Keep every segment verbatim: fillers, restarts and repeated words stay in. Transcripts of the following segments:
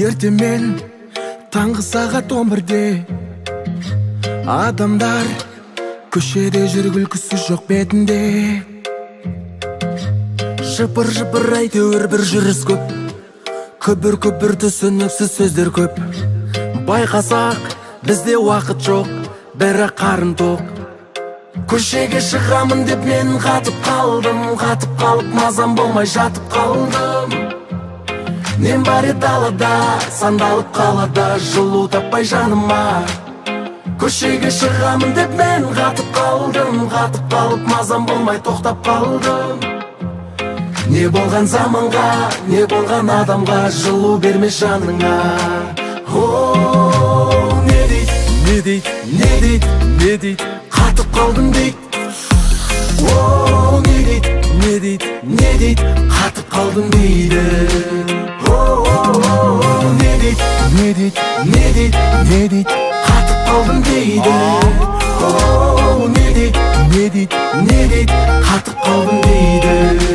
ертемен таңғы сағат он бірде адамдар көшеде жүр, күлкісі жоқ бетінде. Жыпыр-жыпыр әйтеуір бір жүріс көп, күбір-күбір түсініксіз сөздер көп. Байқасақ бізде уақыт жоқ, бірақ қарын тоқ. Көшеге шығамын деп мен қатып қалдым, қатып қалып мазам болмай жатып қалдым. Нем бар еді далада, сандалып қалада, жылу таппай жаныма. Көшеге шығамын деп мен қатып қалдым, қатып қалып мазам болмай тоқтап қалдым. Не болған заманға, не болған адамға, жылу берме жаныңа. Оу, не дейт, не дейт, не дейт, не дейт, қатып қалдым дейт. Оу, не дейт, не дейт, не дейт, қатып қалдым дейді. Оу, не дейт, не дейт, не дейт, не дейт, қатып қалдым дейді. Оу, не дейт, не дейт, не дейт, қатып қалдым дейді.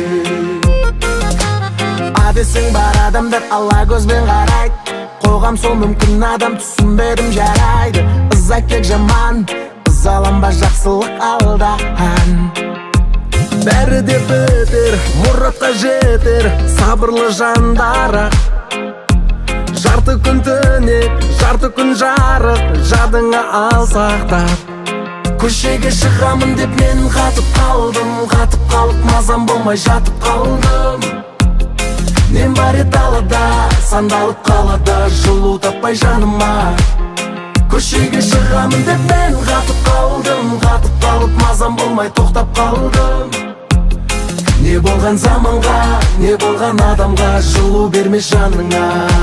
Десең бар адамдар ала көзбен қарайды, қоғам сол мүмкін адам түсінбедім жарайды. Ыза кек жаман, ызаланба жақсылық алдан. Бәрі де бітер, мұратқа жетер, сабырлы жандары. Жарты күн түнек, жарты күн жарық, жадыңа ал сақтап. Көшеге шығамын деп мен қатып қалдым, қатып қалып мазам болмай жатып қалдым. Нем бар еді далада, сандалып қалада, жылу таппай жаныма. Көшеге шығамын деп мен қатып қалдым, қатып қалып мазам болмай тоқтап қалдым. Не болған заманға, не болған адамға, жылу берме жаныңа.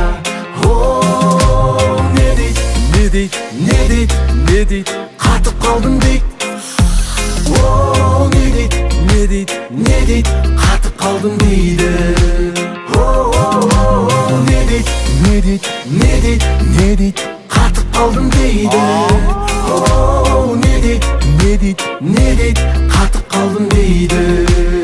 Оу, не дейт, не дейт, не дейт, не дейт, қатып қалдым дейт. Оу, не дейт, не дейт, не дейт, қатып қалдым дейді. Не дейт, не дейт, не дейт, не дейт, қатып қалдым дейді. Оу, не дейт, не дейт, не дейт, қатып қалдым дейді.